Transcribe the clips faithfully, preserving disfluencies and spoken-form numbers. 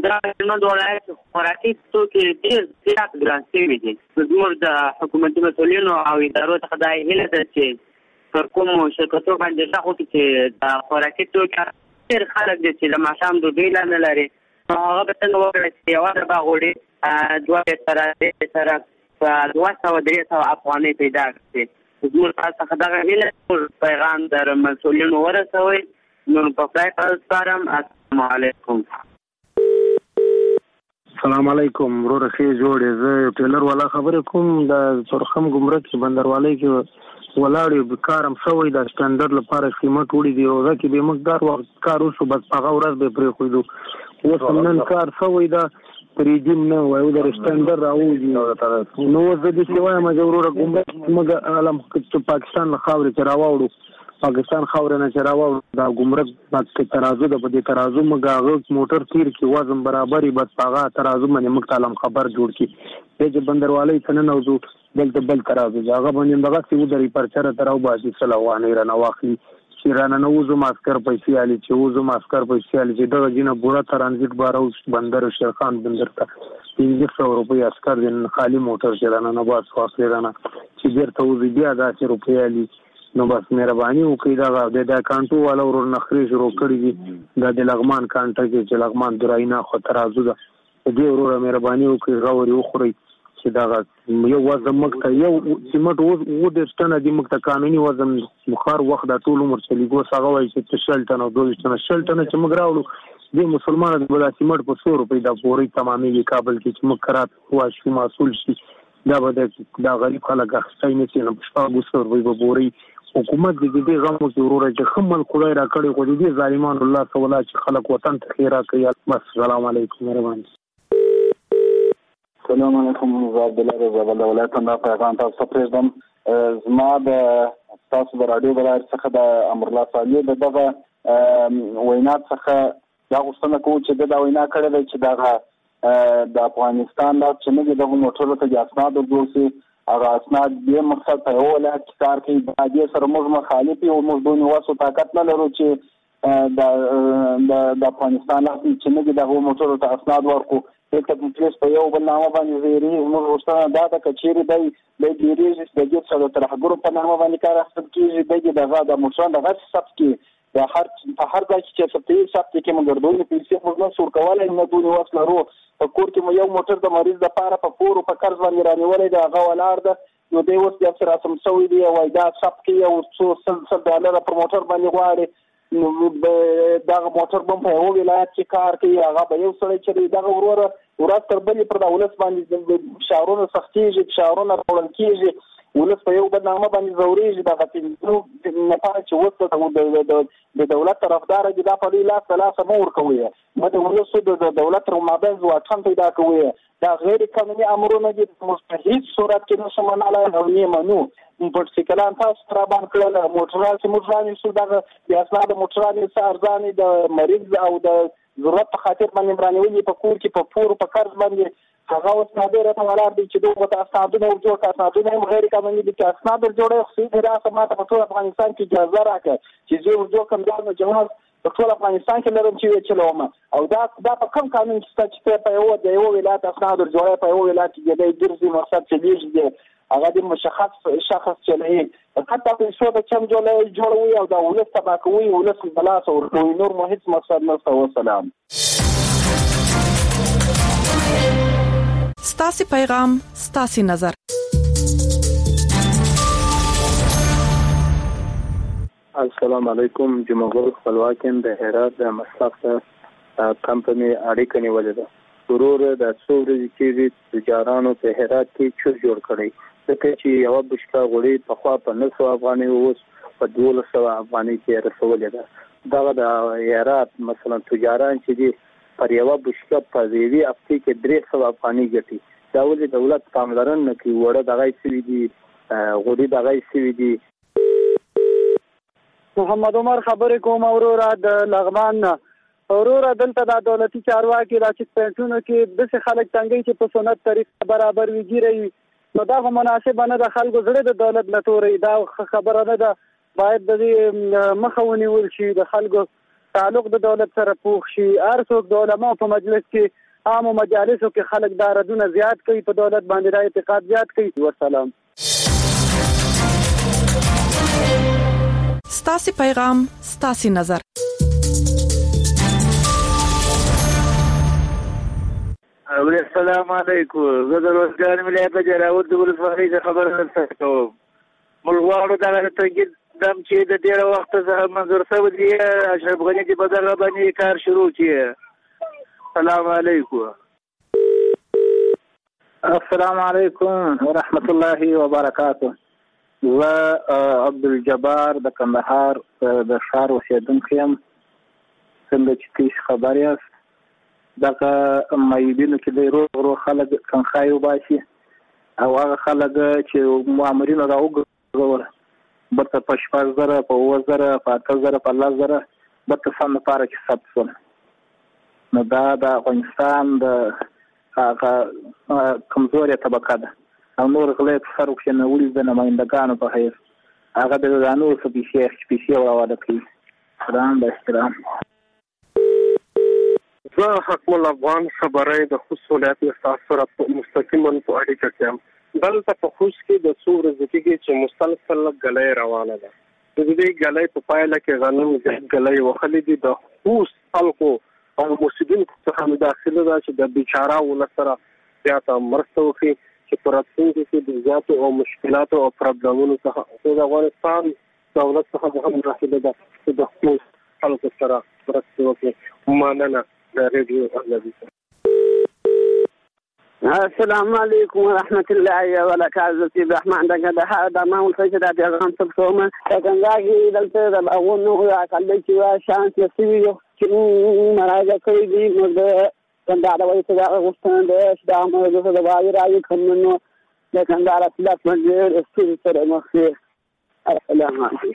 دا هلمند ولایت خوراکي توکي ډېر زیات ګران شوي دي. زموږ د حکومتي مسؤلینو او ادارو څخه دا هیله ده چې پر کومو شرکتو باندې غږ وکړي چې د خوراکي توکو ډېر خلک دي چې د ماښام ډوډۍ لا نه لري، هغه به څنګه وکړي چې یوه ډبه غوړي دوه سره درې سره په دوه سوه درې سوه افغانۍ پیدا کړي. زموږ څخه دغه هیله پیغام در مسؤلینو ورسوئ. نو په خدای په سپارم. السلام علیکم. السلام علیکم. ورور ښې جوړې، زه ټیلر والا خبرې کوم. د تورخم ګمرک کې بندروالۍ کې ولاړ یو کارم شوی د سټنډرډ لپاره قیمت وړي دی، هغه کې به مقدار وخت کار وشو، بس هغه ورځ به پرېښودو. اوس نن کار شوی ده پریدیم نه وایو د سټنډرډ راوځي. نو زه داسې وایم چې وروره ګمرک موږ علم پاکستان له خاورې چې راواوړو، پاکستان خاورې نه چې راواوړو، دا ګمرک ترازو ده، په دې ترازو موږ هغه موټر تیر کړي وزن برابري، بس هغه ترازو باندې موږ ته علم خبر جوړ کړي. دی چې بندروالۍ ته ننوځو دلته بل ترازو ده، هغه باندې دغسې ودرېږي پرچه راته راوباسي سل افغانۍ رانه واخلي چې رانه نه وځم عسکر پیسې الي، چې وځم عسکر پیسې الي، چې دغه ځینه بوره ترانزیټ باروس بندر شیرخان بندر ته پنځه سوه روپۍ عسکر دی، خالي موټر چې رانه نه باس واخلي رانه چې بېرته وځي بیا داسې روپۍ الي. نو بس مهرباني وکړئ. دغه د کانټو والا ورور نخرې شروع کړي دي، دا د لغمان کانټه کې چې لغمان دراینا خو ترازو ده، دې وروره مهرباني وکړئ غورې وخورئ چې دغه یو وزن موږ ته یو سیمټ اووه دېرش ټنه دي، موږ ته قانوني وزن بخار وخت دا ټول عمر چلیګوس هغه وایي چې شل ټنه او دوه ټنه شل ټنه چې موږ راوړو دې مسلمانانو به دا سیمټ په څو روپۍ دا پورې تمامېږي کابل کې چې موږ کرات واشي محصول شي، دا به دا غریب خلک اخیستی نه شي. نو په شپږو سوه روپۍ به پورې حکومت د دې غم کې وروره چې ښه ملک خدای را کړی، خو د دې ظالمانو الله سولا چې خلک وطن ته ښې راکړي. بس السلام علیکم. مهرباني. السلام علیکم. زه عبدالله رضا بل ولایت نه پیغام تاسو ته پرېږدم. زما د تاسو د راډیو د لارې څخه د امرالله صالح د دغه وینا څخه دا غوښتنه کوو چې ده دا وینا کړې ده چې دغه د افغانستان دا چې موږ دغه موټرو ته د اسنادو جوړ شي، هغه اسناد دې مقصد په یو ولایت کې کار کوي، د دې سره موږ مخالف یو، موږ دونې وسو طاقت نه لرو چې د افغانستان چې موږ دغه موټرو ته اسناد ورکړو. دلته پولیس په یو بل نامه باندې زیري، موږ غوښتنه دا ده که چېرې دی دی ډېرېږي چې د دې څخه د ترهګرو په نامه باندې کار اخیستل کېږي، دی دې دغه د موټرانو دغسې ثبت کړي، د هر په هر ځای کې چې ثبتوي ثبت کړي، مګر دونې پیسې موږ نه سو ورکولی، نه دونې وس لرو. په کور کې مو یو موټر د مریض دپاره په پور په قرض باندې رانیولی دی، هغه ولاړ ده، نو دی اوس بیا څه رسم شوی دی، وایي دا ثبت کړي او څو سل سل ډالره پر موټر باندې غواړي. نو دغه موټر به په یو ولایت کې کار کوي، هغه به یو سړی چې دغه وروره ورځ تر بلې پر د ولس باندې فشارونه سختېږي، فشارونه راوړل کېږي، ولس په یو بل نامه باندې ځورېږي. دغه پنځه نفره چې اوس د دولت طرفداره دي دا په دې لاس ته لاسه مه ورکوئ، مه د ولسو د دولت تر مابین واټن پیدا کوئ. دا غیر قانوني امرونه دي، موږ په هېڅ صورت کې نشو منلی او نه یې منو. موټرسایکلان تاسو راباندې کړل، موټران چې موږ رانیسو دغه د اسنادو موټرانې څه ارزانې د مریض او د ضرورت په خاطر باندې رانیولي په کور کې په پور په قرض باندې، هغه اوس نادر راته ولاړ دی چې دغه ته اسنادونه ورجوړ کړه، اسنادونه هم غیر قانوني دي. چې اسناد ورجوړوي خو صحیح راسه ما ته په ټول افغانستان کې اجازه راکړه چې زه ورجوړ کړم، دا جواز په ټول افغانستان کې لرم چې ویې چلوم. او دا دا په کوم قانون کې شته چې په یو د یو ولایت اسناد ورجوړوي، په یو ولایت کې دی ګرځي مقصد چلیږي دی، هغه د مشخص شخص چلوي، حتی پیسو د چم جوړوي او دا ولس تباه کوي، ولس د لاسه ورکوي، نور مو هېڅ مقصد نشته. وسلام. ستاسې پیغام ستاسې نظر. السلام علیکم. جمهور خپلواک د هرات د مصرف کمپنۍ اړیکه نیولې ده. ورور د څو ورځې کېږي تجارانو په هرات کې چور جوړ کړی، ځکه چې یوه بشکه غوړي پخوا په نهه سوه افغانۍ اوس په دولس سوه افغانۍ کې رسولې ده. دغه د هرات مثلا تجاران چې دي پر یوه بشکه په یوې هفتې کې درې سوه افغانۍ ګټي. دا ولې دولت پاملرنه نه کوي؟ وړه دغه یې سوي دي، غوړي دغه یې سوي دي. محمد عمر خبرې کوم وروره د لغمان نه. وروره دلته د دولتي چارواکي دا چیک پوینټونو کې داسې خلک تنګوي چې په سنت طریقه برابر وي ګیروي، نو دا خو مناسبه نه ده. خلکو زړه د دولت نه توري، دا خبره نه ده. باید د دې مخه ونیول شي، د خلکو تعلق د دولت سره پوښ شي. هر څوک د علماو په مجلس کې عامو مجالسو کې خلک دا ردونه زیات کوي، په دولت باندې دا اعتقاد زیات کوي. والسلام. ستاسي پیغام ستاسي نظر. السلام علیکم. زه د روزګار ملت جلاوت د ولسوالۍ څخه خبره درته کوم. موږ غواړو دغه تنګید دم چې د ډېره وخت څخه منظور شوی دی، اشرف غني دې په دغه باندې کار شروع کړي. السلام علیکم. السلام علیکم ورحمت الله وبرکاته. زه عبدالجبار د کندهار د ښار اوسېدونکی یم. څنګه چې تاسو خبر یاست دغه مایبینو کې د روغ روغ خلک تنخواه وباسي او هغه خلک چې مامورینو راوګرځول برته په شپږ زره په اووه زره په اته زره په لس زره برته سم لپاره کې ثبت شول. نو دا د افغانستان د هغه کمزورې طبقه ده او نور غلی په سر وکښېنولي د نمایندګانو په حیث هغه د ځانونو څه پیسې پیسې وراواده کوي. سلام د احترام. زه حکم الافغان خبرې د خوست ولایت استاد سره مستقیما په اړیکه کې یم. دلته په خوست کې د څو ورځې کېږي چې مسلسل ګلۍ روانه ده. د دې ګلۍ په پایله کې غنم ګلۍ وخلې دي. د خوست خلکو او مسیدونکو څخه مداخله ده چې د بیچاره ولس سره زیاته مرسته وکړي چې په راتلونکي کې د زیاتو او مشکلاتو او پرابلمونو څخه د افغانستان دولت څخه هم مداخله ده چې د خوست خلکو سره مرسته وکړي. مننه. السلام علیکم ورحمت الله وبرکاته. سید رحمان دغه د هغه ما ول څه د پیغام څخه کومه څنګه دلته د اغونو عقل چې وا شانس لسوي چې مراجعه کوي دي نو د څنګه دا وایي چې دا غوښتنه ده چې دا موږ د وایي راځي کومنو د څنګه راځي په دې استری سره مخه. السلام علیکم.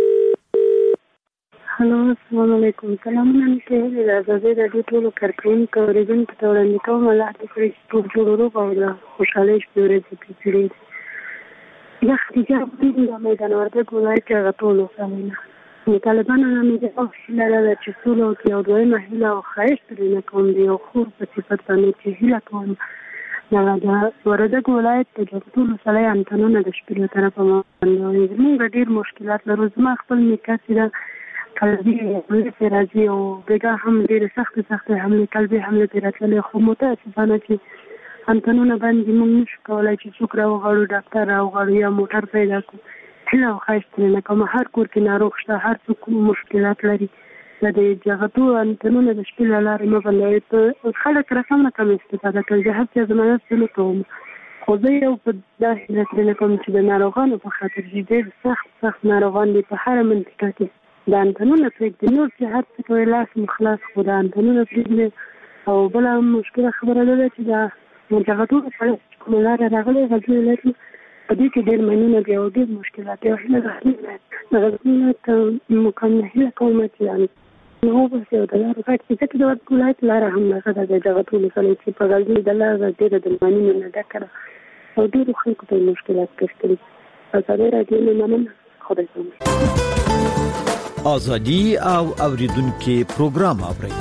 هلو السلام علیکم. سلامونه مې د ازادۍ راډیو ټولو کارکوونکو اورېدونکو ته وړاندې کوم. الله دې کړي چې ټول جوړ وروغ او د خوشحالۍ شپې ورځې تېرې کړي. زه خدیجه عبدالدین د میدان وردګ ولایت کې هغه ټول اوسېږم. د طالبانو نه مې دا هیله ده چې سوله وکړي او دویمه هیله او ښایست ترېنه کوم د یو خور په صفت باندې چې هیله کوم دغه د وردګ ولایت د ټولو سړی انتنونه د شپې له طرفه باندې زموږ ډېر مشکلات لرو. زما خپل نیکه چې ده قلبي حمله راځي او بګا هم ډېر سخت سخت حمله قلبي حمله راتللې، خو متاسفانه چې انتنونه باندې موږ نشو کولای چې څوک راوغواړو ډاکټر راوغواړو یا موټر پیدا کړو. هیله او ښایست ترېنه کوم. هر کور کې ناروغ شته، هر څوک مشکلات لري. د جغتو انتنونه د شپې له لارې مه بندوئ. خلک رقم نه کم استفاده کوي. زه هر څه ضمانت نه کوم، خو زه یو په دا هیله ترېنه کوم چې د ناروغانو په خاطر چې ډېر سخت سخت ناروغان دي په هره منطقه کې د انتنونه پرېږدي. نور چې هر څه کوي لاس مخلاص، خو د انتنونه پرېږدي. او بله مشکله خبره دا ده چې د جغتو سره چې کومه لاره راغلې غزني ولایت په دې کې ډېر ماینونه دي او ډېر مشکلات دي. او هیله د غزني ولایت مقام نه هیله کوم چې نو بس یو د لارو غټ چې ځکه د وردګ ولایت لاره هم هغه ده د جغتو ولسوالۍ چې په غزني د لاره ډېره د ماینونو نه ډکه ده او ډېرو خلکو ته مشکلات پېښ کړي. ازادۍ راډیو نه مننه. خدای ازادي او اوریدونکو پروګرام اوري.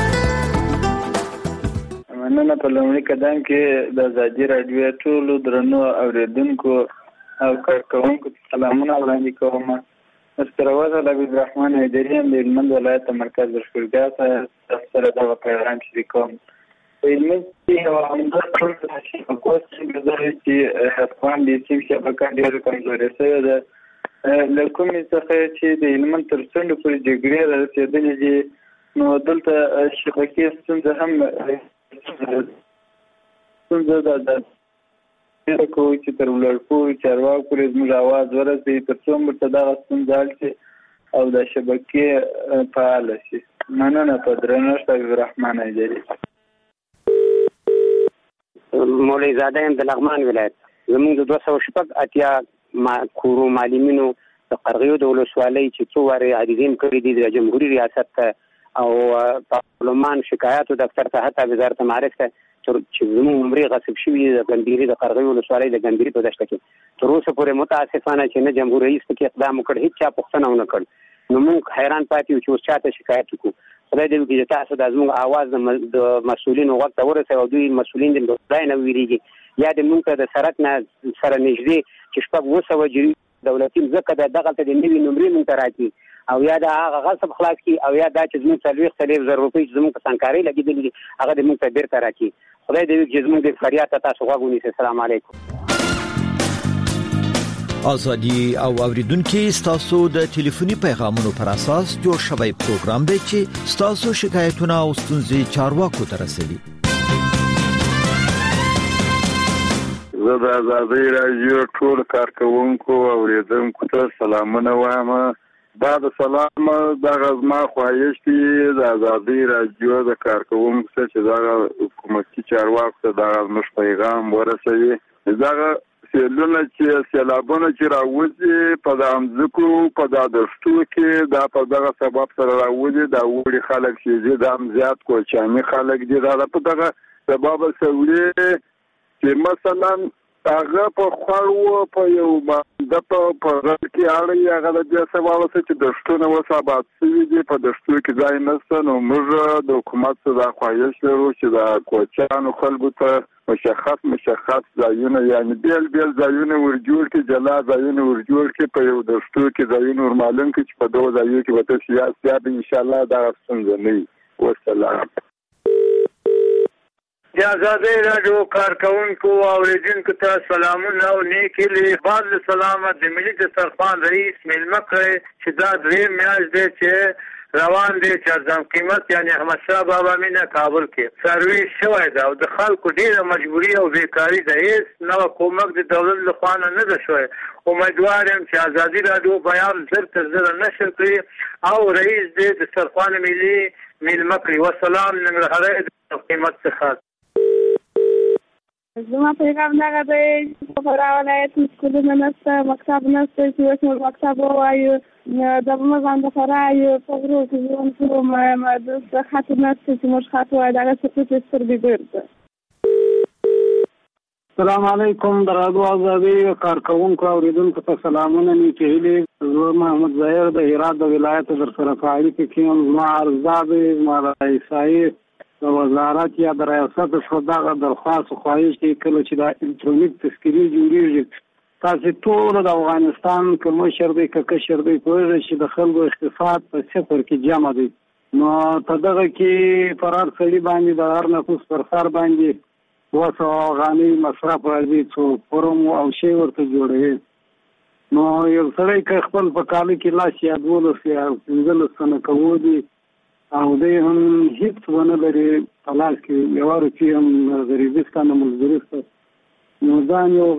مننه. په لومړي قدم کې د ازادي راډیو ټولو درنو اوریدونکو او کارکوونکو سلامونه وړاندې کوم. سره وزل عبد الرحمن حیدري د هلمند ولایت مرکز بشکرګاه ته سره دا پیغام شریکوم. هلمند کې یو عمده ټول په کوڅه کې د چې افغان دي چې شبکه ډېر کمزورې شوې ده. له کومې څخه چې د هلمند تر څنډو پورې جګړې رارسېدلې دي نو دلته شبکې ستونزه هم ستونزه ده ده کوي چې تر ولړپورې چارواکو پورې زموږ اواز ورسوي تر څو موږ ته دغه ستونزه حل شي او د شبکې فعاله شي. مننه. په درنښت عبد الرحمن حیدري. مولوي زاده یم د لغمان ولایت. زموږ د دوه سوه شپږ اتیا ما کورو معلمینو د قرغیو د ولسوالۍ چې څو وارې عریضې کړي دي د جمهوریت ریاست ته او پارلمان شکایاتو دفتر ته حتی وزارت معارف ته چې زموږ عمرې غصب شوي د ګندیري د قرغیو ولسوالۍ د ګندیري په دشته کې تر اوسه پورې متاسفانه چې نه جمهور رئیس پکې اقدام وکړ، هیڅ چا پوښتنه ونه کړ نو موږ حیران پاتې یو چې اوس چاته شکایت وکړو. خدای دې وکړي چې تاسو د زموږ اواز د مسؤلینو غوږ ته ورسوي او دوی مسؤلین دې د خدای نه ویریږي یا د موږ ته د سړک نه سره نږدې چې شپږ اووه سوه جري دولتي ځمکه ده دغلته د نوي نمرې موږ ته راکړي او یا د هغه غصب خلاص کړي او یا دا چې زموږ څلوېښت څلوېښت زره روپۍ چې زموږ په سنګکارۍ لګېدلي دي هغه دې موږ ته بېرته راکړي. خدای دې وکړي چې زموږ د فریاد ته تاسو غوږ ونیسئ. السلام علیکم. ازادي او اوریدونکو ستاسو د ټلیفوني پیغامونو پر اساس جوړ شوی پروګرام دی چې ستاسو شکایتونه او ستونزې چارواکو ته رسوي. زه د ازادي راډیو ټول کارکونکو او اوریدونکو ته سلامونه وایم. دا د سلام د غزما خواهش دی د ازادي راډیو د کارکونکو چې دا حکومتي چارواکو ته دا مش پیغام ورسوي. دا سیلونه چې سیلابونه چې راوځي په د امځکو په د دشتو کې دا په دغه سبب سره راوځي دا وړي خلک چې د ام زیات کوچامي خلک دي دا په دغه سبب سره چې مثلا هغه په خړو په یو باندې په پرځ کې اړي هغه د دې سبب چې دشتونه وسابات سوي دي په دشتو کې ځای نشته. نو موږ د حکومت څخه خواهش لرو چې دا کوچانو خلکو ته مشخص مشخص ځایونه یعنی بیل بیل ځایونه ورجوړ کې جلا ځایونه ورجوړ کې په یو دشتو کې ځایونه ورمالن کې چې په دوه ځایو کې به سیاست ان شاء الله دا څنګه نه وي. والسلام. د ازادي راډیو کارکونکو او اوریدونکو ته سلامونه او نیکې لی بعد سلامت د ملي دسترخوان رئیس میلمه کړی چې دا درې میاشت دی چې روان دی چې ارزم قیمت یعنی احمد شاه بابا مینه کابل کې سرویس شوی ده او د خلکو ډیره مجبوري او بیکاري ده. هیڅ نوی کومک د دولت لخوا نه ده شوی. امیدوار یم چې ازادي راډیو بیان زر تر زره نشر کړي او رئیس دې دسترخوان ملي میلمه کړي. وسلام. ننګرهار د قیمت څخه زما پیغام دغه دی په ولایت سکولونه نشته مکتب نشته چې اوس موږ مکتب ووایو د موږ د فرای په غرو کې ژوند کوو ما د خاطر نشته چې موږ خاطر وایو دغه څه چې سترګې ګرځي. السلام علیکم. د راډیو ازادي کارکونکو اوریدونکو ته سلامونه نیکې هیلې. زه محمد ظاهر د هرات د ولایت در سره فعالي کې یم. زما عرضه دی زما رئیسایي د وزارت یا د ریاست څخه دغه درخواست خواهش دی کله چې دا الکترونیک تذکرې جوړیږي تاسو ټول د افغانستان کوم مشر دی که کشر دی کوی چې د خلکو اقتصاد په صفر کې جمع دی نو په دغه کې فرار سړي باندې د هر نفوس پر سر باندې وسو غاني مصرف راځي څو فورم او شی ورته جوړوي. نو یو سړی که خپل په کال کې لاس یا دولس یا پنځلس سنه کوو دي او دې هم هیڅ ونه لري په لاس کې یو روپۍ هم د ریزستانه مزدوري ست نو ځان یو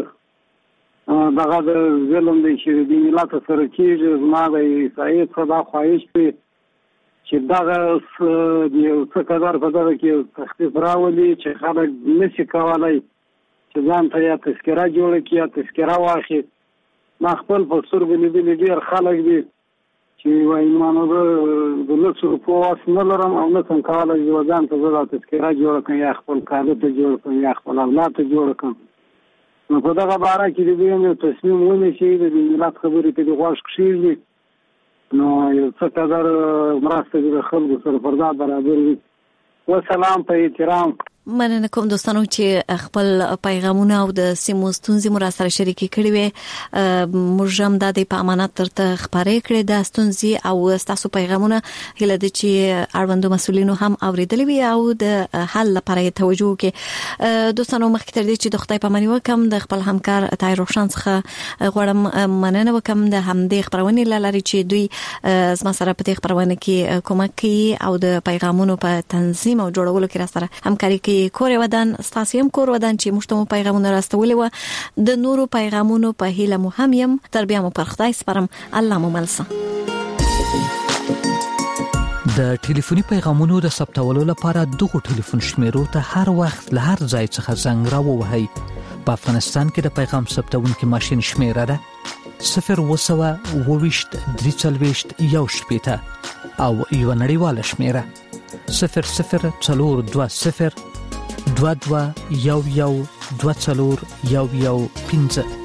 غټ دغه د ظلم دی چې د ملت سره کېږي. زما د عیسایي څخه دا خواهش دی چې دغه یو څه قدر په دغه کې تخفیف راولي چې خلک نشي کولی چې ځان ته یا تذکره جوړه کړي یا تذکره واخلي. ما خپل په سترګو لیدلي ډېر خلک دي چې وایي ما نو د لسو روپو واس نه لرم او نه شم کولی چې ځان ته زه دا تذکره جوړه کړم یا خپل کالي ته جوړه کړم یا خپل اولاد ته جوړه کړم. نو په دغه باره کې د دوی هم یو تصمیم ونیسي د ملت خبرې ته د غوږ کښېږدي نو یو څه قدر مرسته د خلکو سره پر ځای برابر وي. وسلام په احترام. مننه کوم دوستانو چې خپل پیغامونه او د سیمو ستونزې مو را سره شریکې کړې وي. موږ هم د دې په امانت ترته خبرې کړې د ستونزې او تاسو پیغامونه هله د چې اړوندو مسولینو هم اوریدلې وي او د حل لپاره توجه وکړي. دوستانو مخکې تر دې چې د خدای پاماني وکم د خپل همکار طاهر روشن څخه غواړم مننه وکم د همدې خبرونې لاري چې دوی زما سره په دې خبرونه کې کومک کوي او د پیغامونو په تنظیم او جوړولو کې را سره همکاري کوي. کور ودان ستاسو هم کور ودان چې مشتمو پیغامونه راستولې و د نورو پیغامونو په هیله مو هم يم تر بیا مو پر خدای سپارم. الله مو ملسه. د ټلیفوني پیغامونو د ثبتولو لپاره دغه ټلیفون شمیرو ته هر وخت له هر ځای څخه زنګ راووهئ. په افغانستان کې د پیغام ثبتونکو ماشين شمیره ده صفر وسوه وویشت درې څلوېښت یو شپېته او یو نړیواله شمیره صفر صفر څلور دوه صفر دوه دوه یو یو دوه څلور یو یو پنځه.